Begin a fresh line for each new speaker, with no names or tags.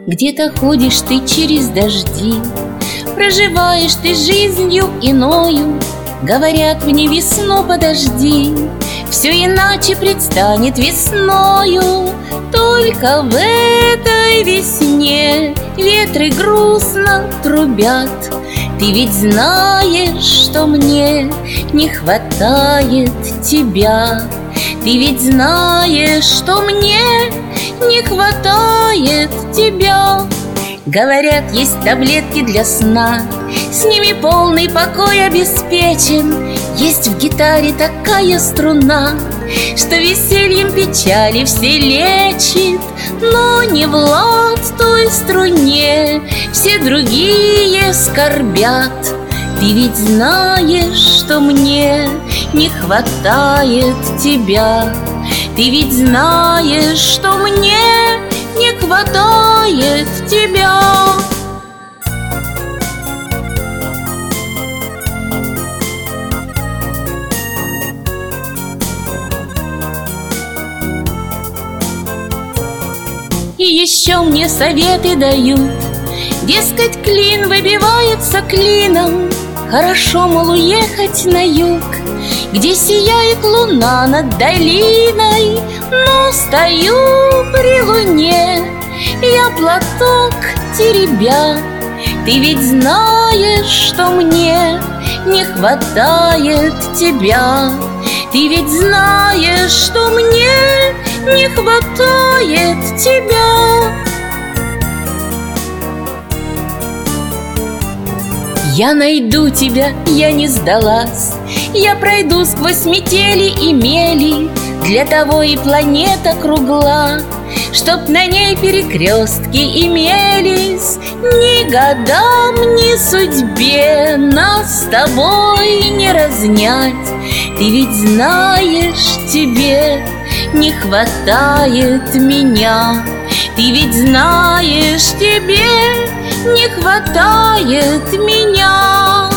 Где-то ходишь ты через дожди, проживаешь ты жизнью иною. Говорят мне: весну подожди, все иначе предстанет весною. Только в этой весне ветры грустно трубят. Ты ведь знаешь, что мне не хватает тебя. Ты ведь знаешь, что мне не хватает тебя. Говорят, есть таблетки для сна, с ними полный покой обеспечен. Есть в гитаре такая струна, что весельем печали все лечит. Но не Влад той струне, все другие скорбят. Ты ведь знаешь, что мне не хватает тебя. Ты ведь знаешь, что мне не хватает тебя. И еще мне советы дают, дескать, клин выбивается клином. Хорошо, мол, уехать на юг, где сияет луна над долиной. Но стою при луне, я платок теребя. Ты ведь знаешь, что мне не хватает тебя. Ты ведь знаешь, что мне не хватает тебя. Я найду тебя, я не сдалась. Я пройду сквозь метели и мели. Для того и планета кругла, чтоб на ней перекрестки имелись. Ни годам, ни судьбе нас с тобой не разнять. Ты ведь знаешь, тебе не хватает меня. Ты ведь знаешь, тебе не хватает меня.